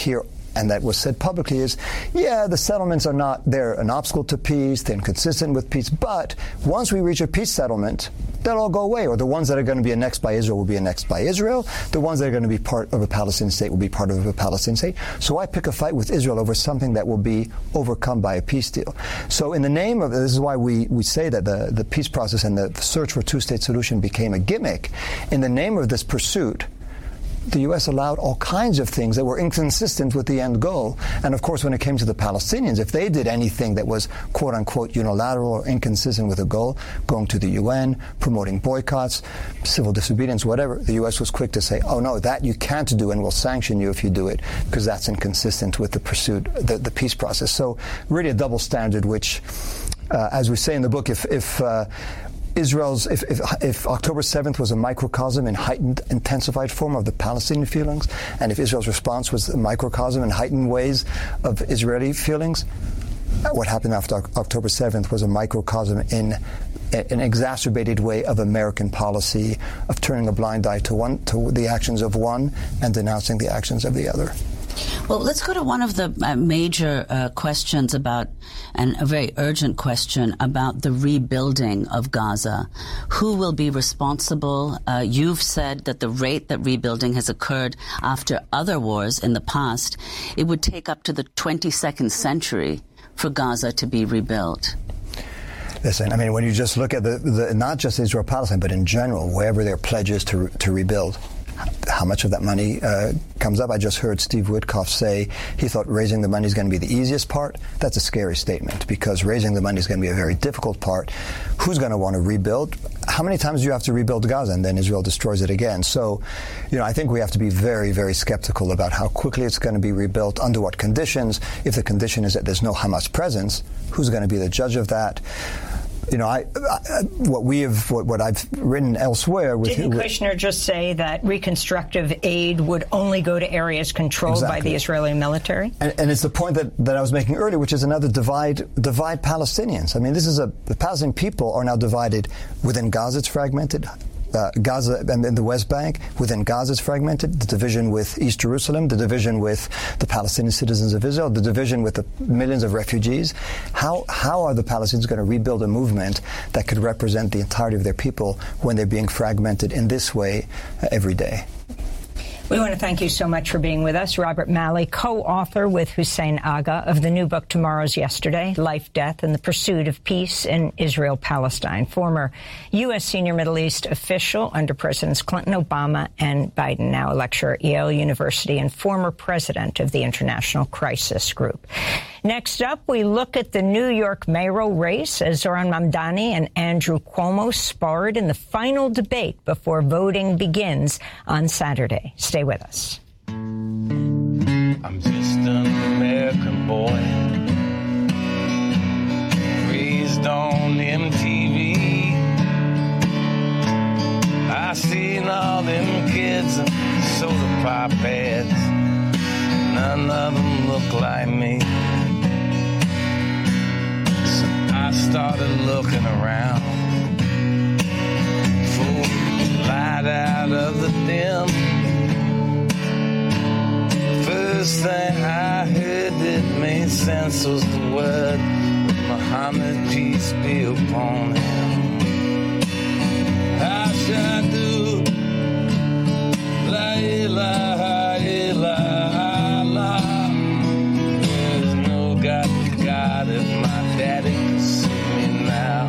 and that was said publicly is, yeah, the settlements are not, they're an obstacle to peace, they're inconsistent with peace, but once we reach a peace settlement, they'll all go away, or the ones that are going to be annexed by Israel will be annexed by Israel, the ones that are going to be part of a Palestinian state will be part of a Palestinian state. So I pick a fight with Israel over something that will be overcome by a peace deal. So in the name of, this is why we, we say that the, the peace process and the search for a two-state solution became a gimmick. In the name of this pursuit, the U S allowed all kinds of things that were inconsistent with the end goal. And of course, when it came to the Palestinians, if they did anything that was quote-unquote unilateral or inconsistent with the goal, going to the U N, promoting boycotts, civil disobedience, whatever, the U S was quick to say, oh no, that you can't do and we'll sanction you if you do it, because that's inconsistent with the pursuit, the, the peace process. So really a double standard, which, uh, as we say in the book, if, if uh, Israel's, if, if, if October seventh was a microcosm in heightened, intensified form of the Palestinian feelings, and if Israel's response was a microcosm in heightened ways of Israeli feelings, what happened after October seventh was a microcosm in an exacerbated way of American policy of turning a blind eye to one, to the actions of one and denouncing the actions of the other. Well, let's go to one of the uh, major uh, questions about, and a very urgent question about the rebuilding of Gaza. Who will be responsible? Uh, you've said that the rate that rebuilding has occurred after other wars in the past, it would take up to the twenty-second century for Gaza to be rebuilt. Listen, I mean, when you just look at the, the not just Israel-Palestine, but in general, wherever there are pledges to to rebuild, how much of that money uh, comes up? I just heard Steve Witkoff say he thought raising the money is going to be the easiest part. That's a scary statement, because raising the money is going to be a very difficult part. Who's going to want to rebuild? How many times do you have to rebuild Gaza and then Israel destroys it again? So, you know, I think we have to be very, very skeptical about how quickly it's going to be rebuilt, under what conditions. If the condition is that there's no Hamas presence, who's going to be the judge of that? You know, I, I what we have, what, what I've written elsewhere. With, Didn't Kushner just say that reconstructive aid would only go to areas controlled exactly. by the Israeli military? And, and it's the point that, that I was making earlier, which is another divide, divide Palestinians. I mean, this is a, the Palestinian people are now divided within Gaza. It's fragmented. Uh, Gaza and in the West Bank, within Gaza is fragmented, the division with East Jerusalem, the division with the Palestinian citizens of Israel, the division with the millions of refugees. How how are the Palestinians going to rebuild a movement that could represent the entirety of their people when they're being fragmented in this way uh, every day? We want to thank you so much for being with us. Robert Malley, co-author with Hussein Agha of the new book, Tomorrow's Yesterday, Life, Death, and the Pursuit of Peace in Israel-Palestine. Former U S senior Middle East official under Presidents Clinton, Obama, and Biden, now a lecturer at Yale University and former president of the International Crisis Group. Next up, we look at the New York mayoral race as Zohran Mamdani and Andrew Cuomo sparred in the final debate before voting begins on Saturday. Stay with us. I'm just an American boy, raised on M T V. I seen all them kids and soda pop ads. None of them look like me. So I started looking around for light out of the dim. First thing I heard that made sense was the word Muhammad, peace be upon him. How should I do? La ilaha illallah. There's no God but God if my daddy could see me now.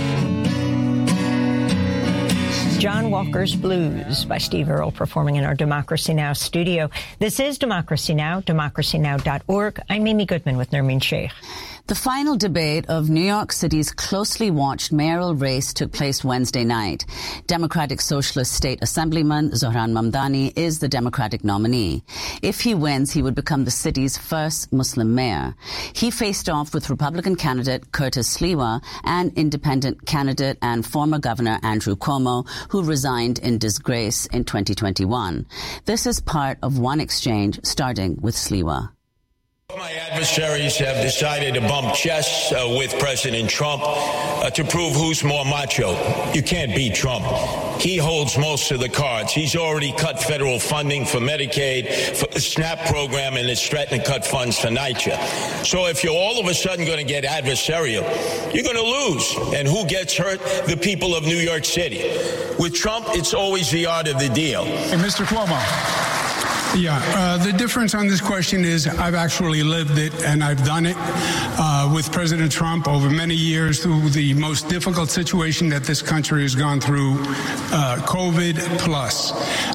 John Walker's Blues by Steve Earle performing in our Democracy Now! Studio. This is Democracy Now!, democracy now dot org. I'm Mimi Goodman with Nermeen Sheikh. The final debate of New York City's closely watched mayoral race took place Wednesday night. Democratic Socialist State Assemblyman Zohran Mamdani is the Democratic nominee. If he wins, he would become the city's first Muslim mayor. He faced off with Republican candidate Curtis Sliwa and independent candidate and former Governor Andrew Cuomo, who resigned in disgrace in twenty twenty-one. This is part of one exchange starting with Sliwa. My adversaries have decided to bump chests uh, with President Trump uh, to prove who's more macho. You can't beat Trump. He holds most of the cards. He's already cut federal funding for Medicaid, for the SNAP program, and is threatening to cut funds for NYCHA. So if you're all of a sudden going to get adversarial, you're going to lose. And who gets hurt? The people of New York City. With Trump, it's always the art of the deal. Hey, Mister Cuomo. Yeah, uh, the difference on this question is I've actually lived it, and I've done it uh, with President Trump over many years through the most difficult situation that this country has gone through, uh, COVID plus.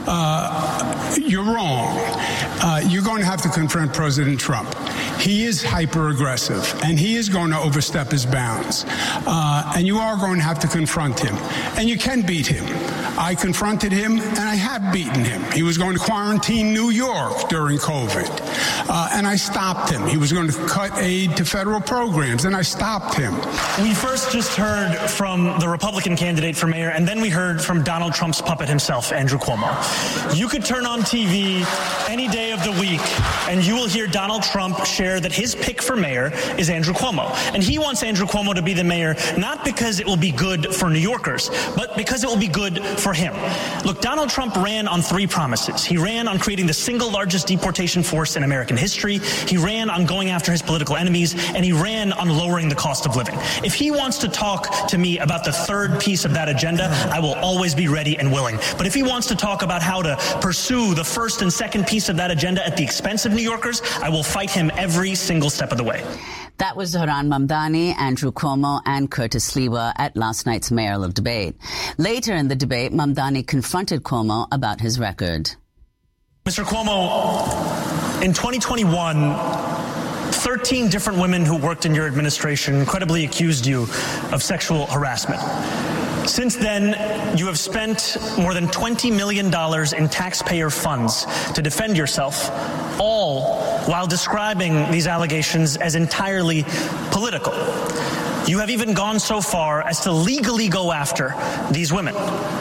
Uh, you're wrong. Uh, you're going to have to confront President Trump. He is hyper-aggressive, and he is going to overstep his bounds. Uh, and you are going to have to confront him. And you can beat him. I confronted him, and I have beaten him. He was going to quarantine New York during COVID, uh, and I stopped him. He was going to cut aid to federal programs, and I stopped him. We first just heard from the Republican candidate for mayor, and then we heard from Donald Trump's puppet himself, Andrew Cuomo. You could turn on T V any day of the week, and you will hear Donald Trump share that his pick for mayor is Andrew Cuomo. And he wants Andrew Cuomo to be the mayor, not because it will be good for New Yorkers, but because it will be good for him. Look, Donald Trump ran on three promises. He ran on creating the single largest deportation force in American history. He ran on going after his political enemies, and he ran on lowering the cost of living. If he wants to talk to me about the third piece of that agenda, I will always be ready and willing. But if he wants to talk about how to pursue the first and second piece of that agenda at the expense of New Yorkers, I will fight him every single step of the way. That was Zohran Mamdani, Andrew Cuomo, and Curtis Sliwa at last night's mayoral debate. Later in the debate, Mamdani confronted Cuomo about his record. Mister Cuomo, in twenty twenty-one, thirteen different women who worked in your administration credibly accused you of sexual harassment. Since then, you have spent more than twenty million dollars in taxpayer funds to defend yourself, all while describing these allegations as entirely political. You have even gone so far as to legally go after these women.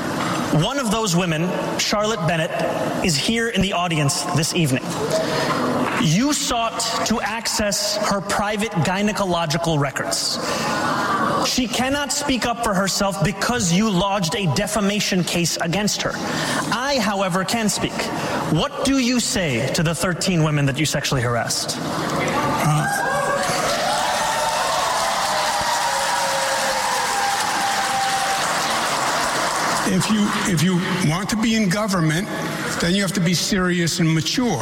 One of those women, Charlotte Bennett, is here in the audience this evening. You sought to access her private gynecological records. She cannot speak up for herself because you lodged a defamation case against her. I, however, can speak. What do you say to the thirteen women that you sexually harassed? Uh, if you if you want to be in government, then you have to be serious and mature.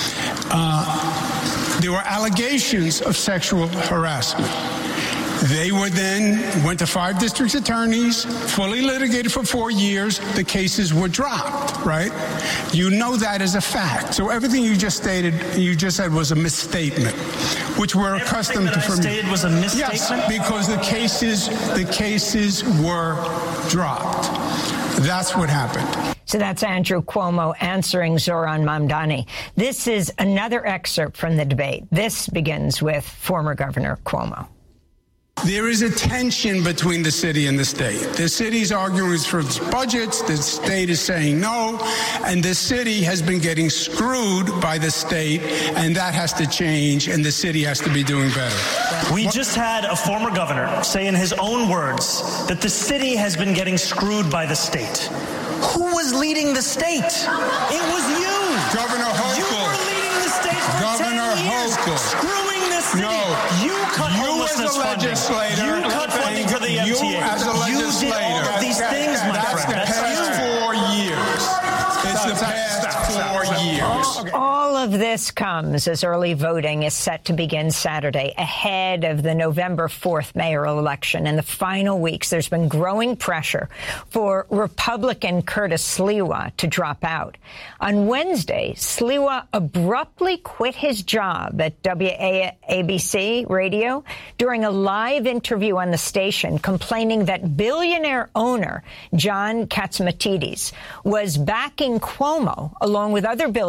Uh, there were allegations of sexual harassment. They were then, went to five district attorneys, fully litigated for four years. The cases were dropped, right? You know that as a fact. So everything you just stated, you just said was a misstatement, which we're Everything accustomed that to I from stated was a misstatement? Yes, because the cases, the cases were dropped. That's what happened. So that's Andrew Cuomo answering Zohran Mamdani. This is another excerpt from the debate. This begins with former Governor Cuomo. There is a tension between the city and the state. The city's arguing for its budgets, the state is saying no, and the city has been getting screwed by the state, and that has to change, and the city has to be doing better. We just had a former governor say in his own words that the city has been getting screwed by the state. Who was leading the state? It was you. Governor Hochul. You were leading the state for Governor ten years, Hochul. screwing the city. No. You cut You homelessness as a legislator. funding. You cut funding for the M T A. You as a legislator. You did all of these things, my That's friend. the That's past you. four years. It's the past four years. All of this comes as early voting is set to begin Saturday ahead of the November fourth mayoral election. In the final weeks, there's been growing pressure for Republican Curtis Sliwa to drop out. On Wednesday, Sliwa abruptly quit his job at W A B C Radio during a live interview on the station, complaining that billionaire owner John Catsimatidis was backing Cuomo, along with other billionaires,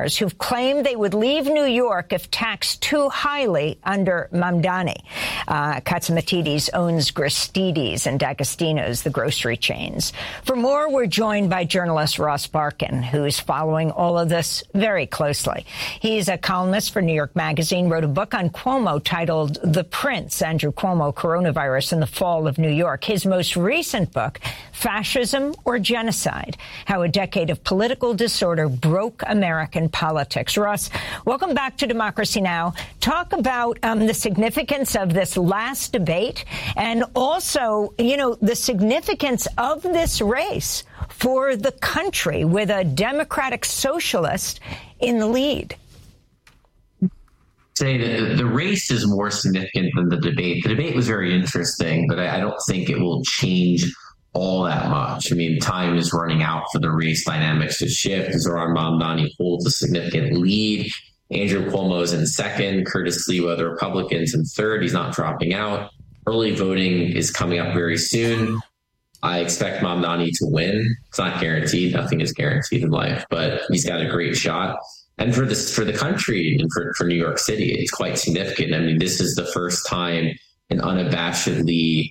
billionaires who've claimed they would leave New York if taxed too highly under Mamdani. Uh, Katsamatidis owns Gristedes and D'Agostino's, the grocery chains. For more, we're joined by journalist Ross Barkan, who's following all of this very closely. He's a columnist for New York Magazine, wrote a book on Cuomo titled The Prince, Andrew Cuomo, Coronavirus and the Fall of New York. His most recent book, Fascism or Genocide, How a Decade of Political Disorder Broke American Politics. Ross, welcome back to Democracy Now! Talk about um, the significance of this last debate and also, you know, the significance of this race for the country with a Democratic socialist in the lead. Say that the race is more significant than the debate. The debate was very interesting, but I don't think it will change all that much. I mean, time is running out for the race dynamics to shift. Zohran Mamdani holds a significant lead. Andrew Cuomo is in second. Curtis Sliwa, the Republicans, in third. He's not dropping out. Early voting is coming up very soon. I expect Mamdani to win. It's not guaranteed. Nothing is guaranteed in life, but he's got a great shot. And for this, for the country and for, for New York City, it's quite significant. I mean, this is the first time an unabashedly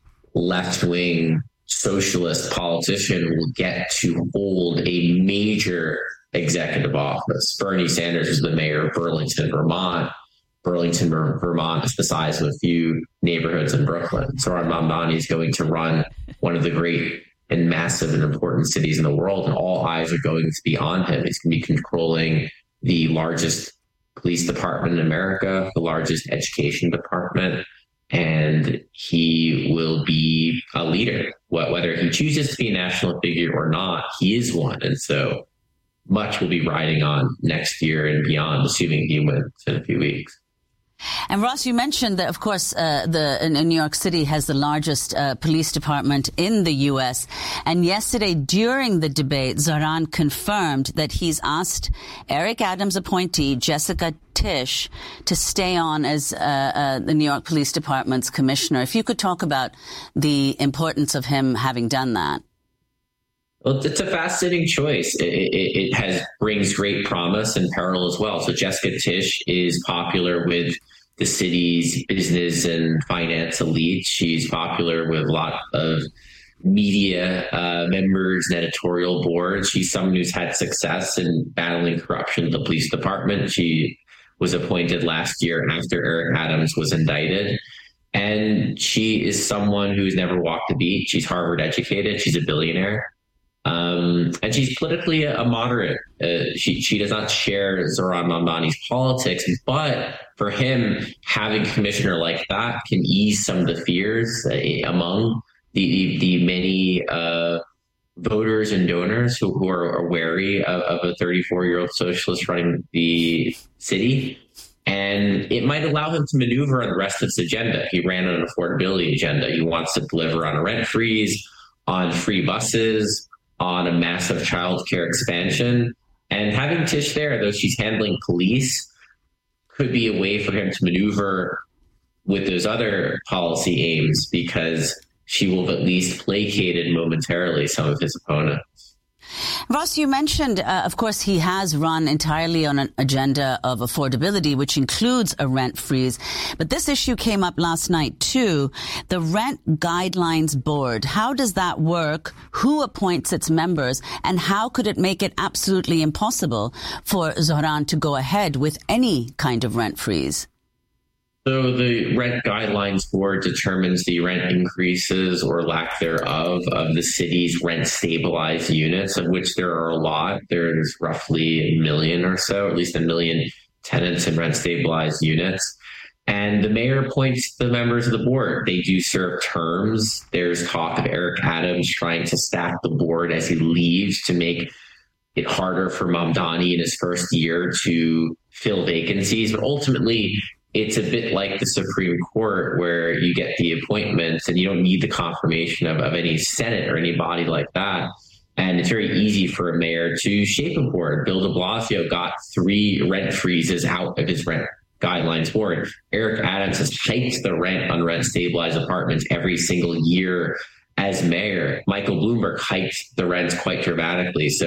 left-wing socialist politician will get to hold a major executive office. Bernie Sanders is the mayor of Burlington, Vermont. Burlington, Vermont is the size of a few neighborhoods in Brooklyn. Zohran Mamdani is going to run one of the great and massive and important cities in the world, and all eyes are going to be on him. He's going to be controlling the largest police department in America, the largest education department, and he will be a leader. Whether he chooses to be a national figure or not, he is one. And so much will be riding on next year and beyond, assuming he wins in a few weeks. And Ross, you mentioned that, of course, uh, the in, in New York City has the largest uh, police department in the U S. And yesterday, during the debate, Zohran confirmed that he's asked Eric Adams' appointee, Jessica Tisch, to stay on as uh, uh, the New York Police Department's commissioner. If you could talk about the importance of him having done that. Well, it's a fascinating choice. It, it, it has brings great promise and peril as well. So Jessica Tisch is popular with the city's business and finance elite. She's popular with a lot of media uh, members and editorial boards. She's someone who's had success in battling corruption in the police department. She was appointed last year after Eric Adams was indicted. And she is someone who's never walked a beat. She's Harvard educated. She's a billionaire. Um, and she's politically a, a moderate. Uh, she she does not share Zohran Mamdani's politics, but for him, having a commissioner like that can ease some of the fears uh, among the the many uh, voters and donors who, who are, are wary of, of a thirty-four-year-old socialist running the city. And it might allow him to maneuver on the rest of his agenda. He ran on an affordability agenda. He wants to deliver on a rent freeze, on free buses, on a massive childcare expansion. And having Tisch there, though she's handling police, could be a way for him to maneuver with those other policy aims, because she will have at least placated momentarily some of his opponents. Ross, you mentioned, uh, of course, he has run entirely on an agenda of affordability, which includes a rent freeze. But this issue came up last night, too. The Rent Guidelines Board. How does that work? Who appoints its members? And how could it make it absolutely impossible for Zohran to go ahead with any kind of rent freeze? So the Rent Guidelines Board determines the rent increases or lack thereof of the city's rent-stabilized units, of which there are a lot. There's roughly a million or so, at least a million tenants in rent-stabilized units. And the mayor appoints the members of the board. They do serve terms. There's talk of Eric Adams trying to stack the board as he leaves to make it harder for Mamdani in his first year to fill vacancies. But ultimately, it's a bit like the Supreme Court, where you get the appointments and you don't need the confirmation of, of any Senate or any body like that. And it's very easy for a mayor to shape a board. Bill de Blasio got three rent freezes out of his Rent Guidelines Board. Eric Adams has hiked the rent on rent stabilized apartments every single year as mayor. Michael Bloomberg hiked the rents quite dramatically. So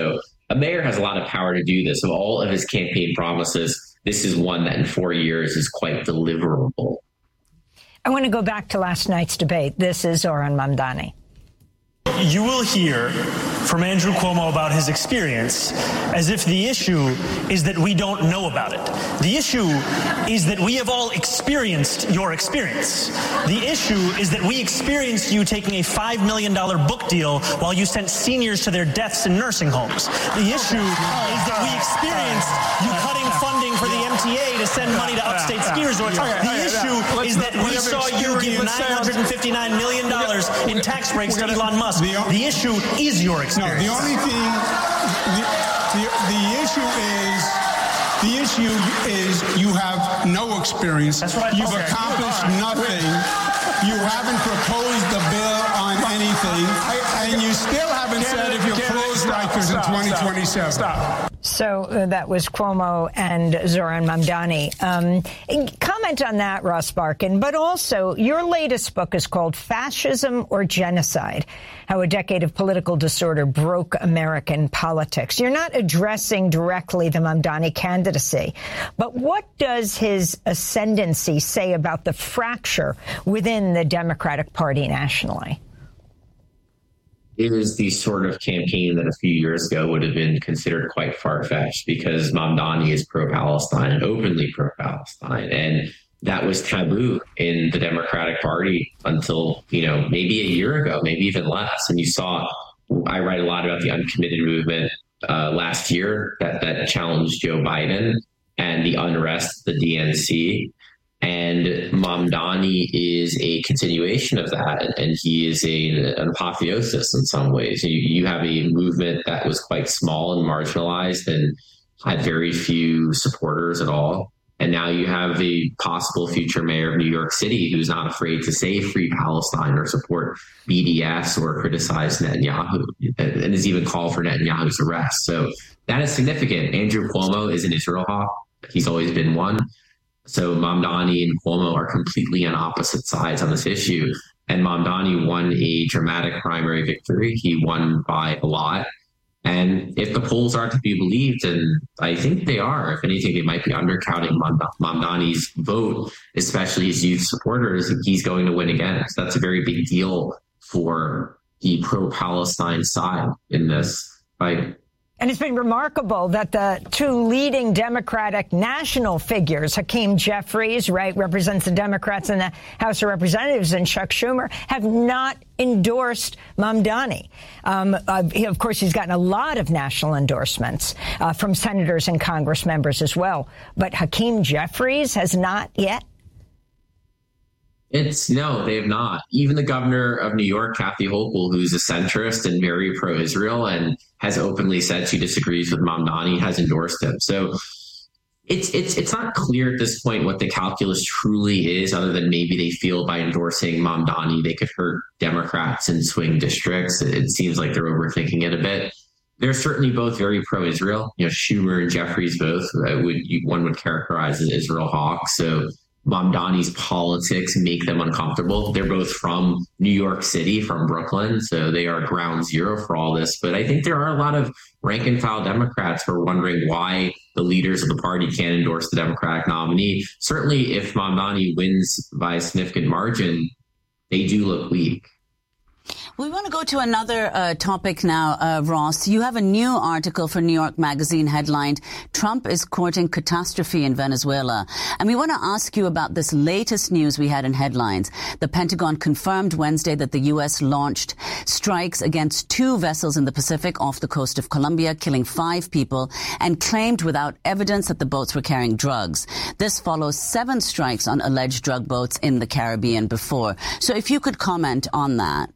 a mayor has a lot of power to do this. Of all of his campaign promises, this is one that in four years is quite deliverable. I want to go back to last night's debate. This is Zohran Mamdani. You will hear from Andrew Cuomo about his experience as if the issue is that we don't know about it. The issue is that we have all experienced your experience. The issue is that we experienced you taking a five million dollars book deal while you sent seniors to their deaths in nursing homes. The issue is that we experienced you cutting funding for the M T A to send money to upstate ski resorts. The issue is that we saw you give nine hundred fifty-nine million dollars in tax breaks to Elon Musk. The issue is your experience. No, the only thing, the, the, the issue is, the issue is you have no experience. That's right. You've okay. accomplished right. nothing. You haven't proposed the bill on anything, and you still haven't said if you're close Rikers in twenty twenty-seven. Stop. So uh, that was Cuomo and Zohran Mamdani. Um, comment on that, Ross Barkan. But also, your latest book is called Fascism or Genocide: How a Decade of Political Disorder Broke American Politics. You're not addressing directly the Mamdani candidacy, but what does his ascendancy say about the fracture within the Democratic Party nationally? It is the sort of campaign that a few years ago would have been considered quite far-fetched because Mamdani is pro-Palestine and openly pro-Palestine. And that was taboo in the Democratic Party until, you know, maybe a year ago, maybe even less. And you saw, I write a lot about the uncommitted movement uh, last year that, that challenged Joe Biden and the unrest, the D N C. And Mamdani is a continuation of that, and he is a, an apotheosis in some ways. You, you have a movement that was quite small and marginalized and had very few supporters at all. And now you have a possible future mayor of New York City who's not afraid to say free Palestine or support B D S or criticize Netanyahu, and has even called for Netanyahu's arrest. So that is significant. Andrew Cuomo is an Israel hawk. He's always been one. So Mamdani and Cuomo are completely on opposite sides on this issue. And Mamdani won a dramatic primary victory. He won by a lot. And if the polls are to be believed, and I think they are, if anything, they might be undercounting Mamdani's vote, especially his youth supporters, he's going to win again. So that's a very big deal for the pro-Palestine side in this fight. And it's been remarkable that the two leading Democratic national figures, Hakeem Jeffries, right, represents the Democrats in the House of Representatives, and Chuck Schumer, have not endorsed Mamdani. Um, uh, he, of course, he's gotten a lot of national endorsements uh, from senators and Congress members as well. But Hakeem Jeffries has not yet. It's no, they have not. Even the governor of New York, Kathy Hochul, who's a centrist and very pro-Israel and has openly said she disagrees with Mamdani, has endorsed him. So it's it's it's not clear at this point what the calculus truly is, other than maybe they feel by endorsing Mamdani they could hurt Democrats in swing districts. It seems like they're overthinking it a bit. They're certainly both very pro-Israel. You know, Schumer and Jeffries both uh, would one would characterize as Israel hawks. So Mamdani's politics make them uncomfortable. They're both from New York City, from Brooklyn, so they are ground zero for all this. But I think there are a lot of rank and file Democrats who are wondering why the leaders of the party can't endorse the Democratic nominee. Certainly, if Mamdani wins by a significant margin, they do look weak. We want to go to another uh, topic now, uh, Ross. You have a new article for New York Magazine headlined, "Trump is Courting Catastrophe in Venezuela." And we want to ask you about this latest news we had in headlines. The Pentagon confirmed Wednesday that the U S launched strikes against two vessels in the Pacific off the coast of Colombia, killing five people, and claimed without evidence that the boats were carrying drugs. This follows seven strikes on alleged drug boats in the Caribbean before. So if you could comment on that.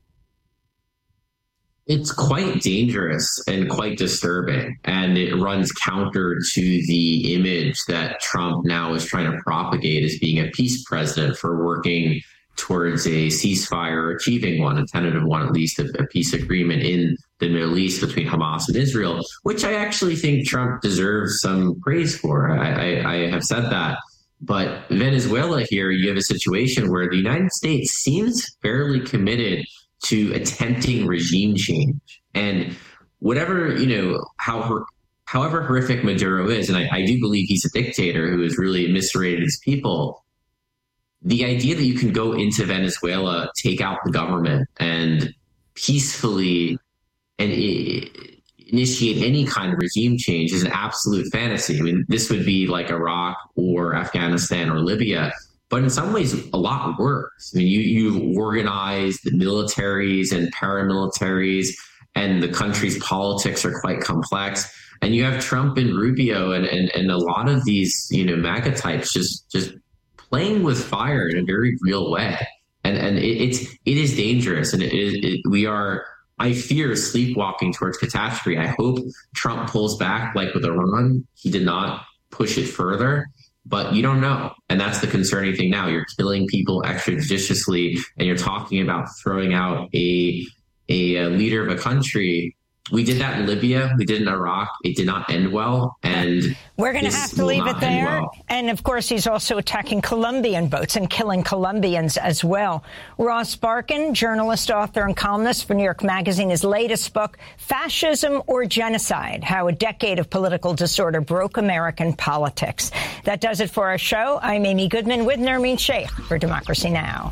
It's quite dangerous and quite disturbing, and it runs counter to the image that Trump now is trying to propagate as being a peace president for working towards a ceasefire, achieving one, a tentative one at least, a, a peace agreement in the Middle East between Hamas and Israel, which I actually think Trump deserves some praise for. I, I, I have said that. But Venezuela here, you have a situation where the United States seems fairly committed to attempting regime change. And whatever, you know, how however horrific Maduro is, and I, I do believe he's a dictator who has really eviscerated his people, the idea that you can go into Venezuela, take out the government, and peacefully and I- initiate any kind of regime change is an absolute fantasy. I mean, this would be like Iraq or Afghanistan or Libya, but in some ways a lot worse. I mean, you, you've organized the militaries and paramilitaries, and the country's politics are quite complex. And you have Trump and Rubio and, and, and a lot of these, you know, MAGA types just, just playing with fire in a very real way. And, and it, it's, it is dangerous. And it, it, we are, I fear, sleepwalking towards catastrophe. I hope Trump pulls back like with Iran. He did not push it further, but you don't know. And that's the concerning thing now. You're killing people extrajudiciously, and you're talking about throwing out a, a, a leader of a country. We did that in Libya. We did it in Iraq. It did not end well. And we're going to have to leave it there. Well. And of course, he's also attacking Colombian boats and killing Colombians as well. Ross Barkan, journalist, author, and columnist for New York Magazine, his latest book, Fascism or Genocide: How a Decade of Political Disorder Broke American Politics. That does it for our show. I'm Amy Goodman with Nermeen Sheikh for Democracy Now!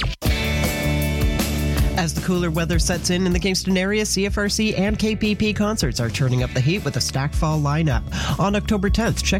As the cooler weather sets in in the Kingston area, C F R C and K P P concerts are turning up the heat with a stacked fall lineup. On October tenth, check